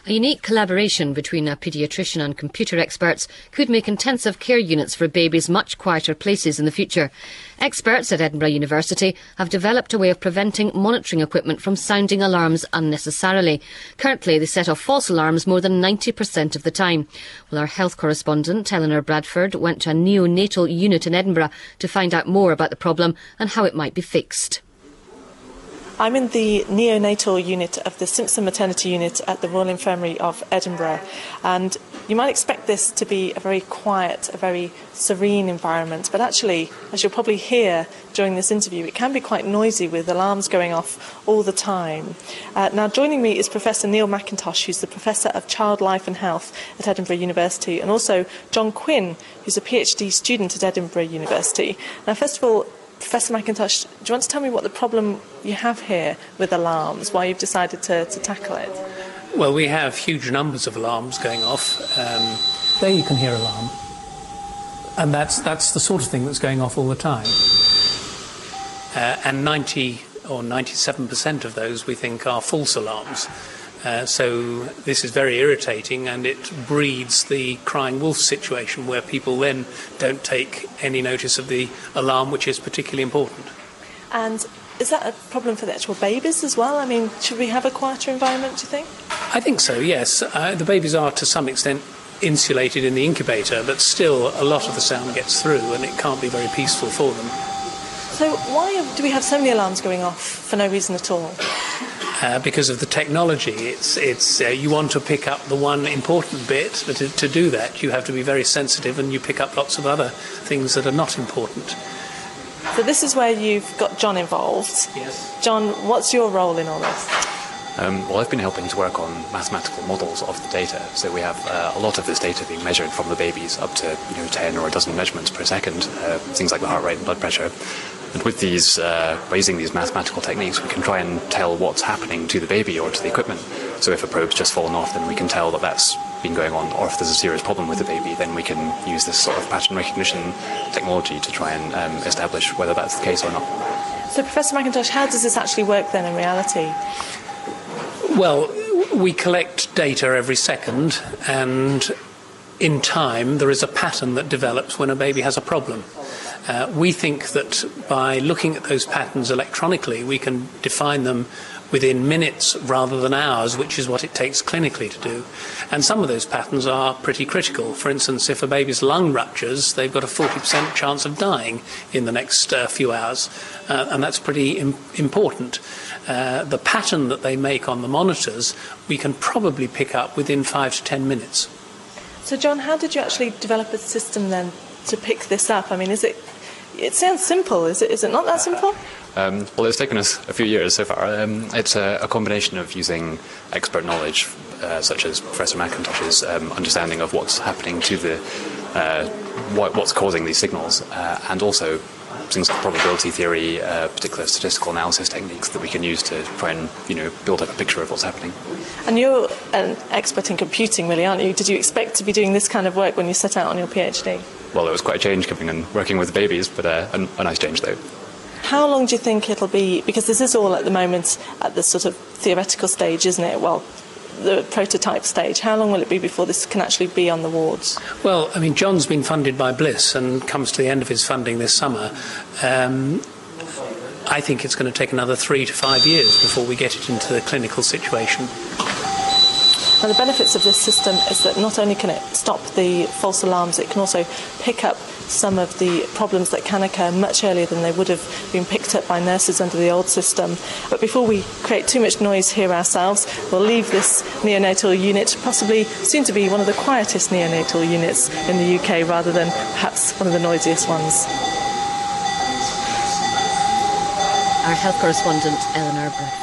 A unique collaboration between a paediatrician and computer experts could make intensive care units for babies much quieter places in the future. Experts at Edinburgh University have developed a way of preventing monitoring equipment from sounding alarms unnecessarily. Currently, they set off false alarms more than 90% of the time. Well, our health correspondent, Eleanor Bradford, went to a neonatal unit in Edinburgh to find out more about the problem and how it might be fixed. I'm in the neonatal unit of the Simpson Maternity Unit at the Royal Infirmary of Edinburgh, and you might expect this to be a very quiet, a very serene environment, but actually, as you'll probably hear during this interview, it can be quite noisy with alarms going off all the time. Now, joining me is Professor Neil McIntosh, who's the Professor of Child Life and Health at Edinburgh University, and also John Quinn, who's a PhD student at Edinburgh University. Now, first of all, Professor McIntosh, do you want to tell me what the problem you have here with alarms, why you've decided to tackle it? Well, we have huge numbers of alarms going off. There you can hear alarm. And that's the sort of thing that's going off all the time. And 90 or 97% of those we think are false alarms. So this is very irritating, and it breeds the crying wolf situation where people then don't take any notice of the alarm, which is particularly important. And is that a problem for the actual babies as well? I mean, should we have a quieter environment, do you think? I think so, yes. The babies are to some extent insulated in the incubator, but still a lot of the sound gets through and it can't be very peaceful for them. So why do we have so many alarms going off for no reason at all? Because of the technology. It's you want to pick up the one important bit, but to do that you have to be very sensitive, and you pick up lots of other things that are not important. So this is where you've got John involved. Yes. John, what's your role in all this? Well, I've been helping to work on mathematical models of the data. So we have a lot of this data being measured from the babies, up to 10 or a dozen measurements per second, things like the heart rate and blood pressure. And with these, by using these mathematical techniques, we can try and tell what's happening to the baby or to the equipment. So if a probe's just fallen off, then we can tell that that's been going on. Or if there's a serious problem with the baby, then we can use this sort of pattern recognition technology to try and establish whether that's the case or not. So, Professor McIntosh, how does this actually work then in reality? Well, we collect data every second, and in time there is a pattern that develops when a baby has a problem. We think that by looking at those patterns electronically, we can define them within minutes rather than hours, which is what it takes clinically to do. And some of those patterns are pretty critical. For instance, if a baby's lung ruptures, they've got a 40% chance of dying in the next few hours, and that's pretty important. The pattern that they make on the monitors, we can probably pick up within 5 to 10 minutes. So, John, how did you actually develop a system then to pick this up? I mean, it sounds simple. Is it not that simple? Well, it's taken us a few years so far. It's a combination of using expert knowledge, such as Professor McIntosh's understanding of what's happening to the what's causing these signals, and also things like probability theory, particular statistical analysis techniques that we can use to try and build up a picture of what's happening. And you're an expert in computing, really, aren't you? Did you expect to be doing this kind of work when you set out on your PhD? Well, it was quite a change coming and working with babies, but a nice change though. How long do you think it'll be? Because this is all at the moment at the sort of theoretical stage, isn't it? Well, the prototype stage. How long will it be before this can actually be on the wards? Well, I mean, John's been funded by Bliss and comes to the end of his funding this summer. I think it's going to take another 3 to 5 years before we get it into the clinical situation. Now, the benefits of this system is that not only can it stop the false alarms, it can also pick up some of the problems that can occur much earlier than they would have been picked up by nurses under the old system. But before we create too much noise here ourselves, we'll leave this neonatal unit, possibly soon to be one of the quietest neonatal units in the UK rather than perhaps one of the noisiest ones. Our health correspondent, Eleanor Bradford.